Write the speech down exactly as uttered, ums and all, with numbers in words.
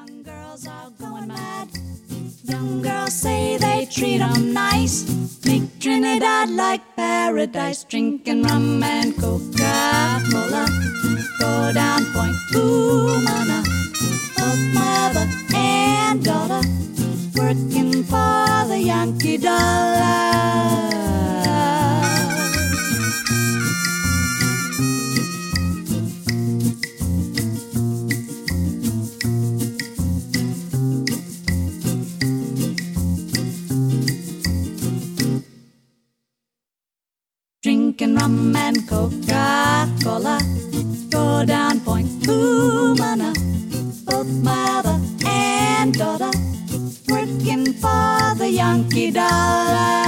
Young girls are going mad. Young girls say they treat 'em nice. Make Trinidad like paradise. Drinking rum and Coca-Cola. Go down Point Cumana. Both mother and daughter working for the Yankee dollar. Drinking rum and Coca-Cola. Go down Point Cumana. Both mother and daughter working for the Yankee dollar.